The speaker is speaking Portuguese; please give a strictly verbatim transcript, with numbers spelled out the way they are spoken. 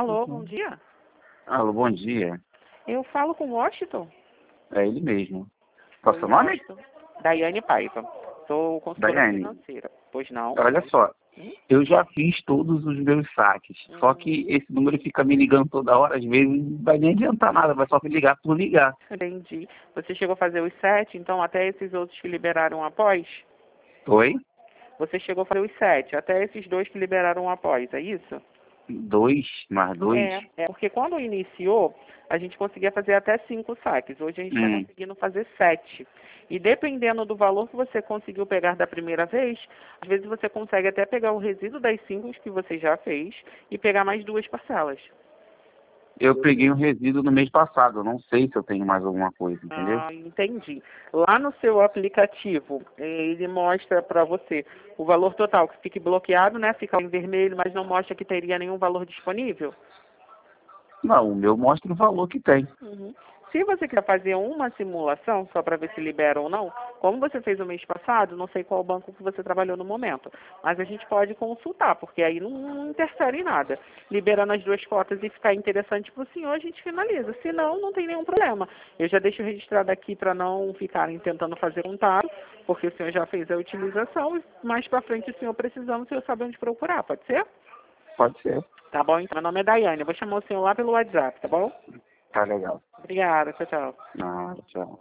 Alô, bom dia. Alô, bom dia. Eu falo com o Washington? É ele mesmo. Qual é o Oi, seu nome? Washington. Daiane Paiva. Sou consultora Daiane. financeira. Pois não? Olha só, Hum? eu já fiz todos os meus saques. Só Hum. que esse número fica me ligando toda hora, às vezes não vai nem adiantar nada, vai só me ligar por ligar. Entendi. Você chegou a fazer os sete, então até esses outros que liberaram após? Oi? Você chegou a fazer os sete, até esses dois que liberaram após, é isso? Dois, mais dois? É, é porque quando iniciou, a gente conseguia fazer até cinco saques. Hoje a gente está Hum. conseguindo fazer sete. E dependendo do valor que você conseguiu pegar da primeira vez, às vezes você consegue até pegar o resíduo das cinco que você já fez e pegar mais duas parcelas. Eu peguei um resíduo no mês passado, eu não sei se eu tenho mais alguma coisa, entendeu? Ah, entendi. Lá no seu aplicativo, eh, ele mostra para você o valor total, que fique bloqueado, né? Fica em vermelho, mas não mostra que teria nenhum valor disponível. Não, o meu mostra o valor que tem. Uhum. Se você quer fazer uma simulação, só para ver se libera ou não, como você fez o mês passado, não sei qual banco que você trabalhou no momento, mas a gente pode consultar, porque aí não, não interfere em nada. Liberando as duas cotas e ficar interessante para o senhor, a gente finaliza. Se não, não tem nenhum problema. Eu já deixo registrado aqui para não ficarem tentando fazer contato, porque o senhor já fez a utilização e mais para frente o senhor precisando, o senhor sabe onde procurar, pode ser? Pode ser. Tá bom, então meu nome é Daiane, eu vou chamar o senhor lá pelo WhatsApp, tá bom? Tá legal. Obrigada, tchau, tchau. Ah, tchau.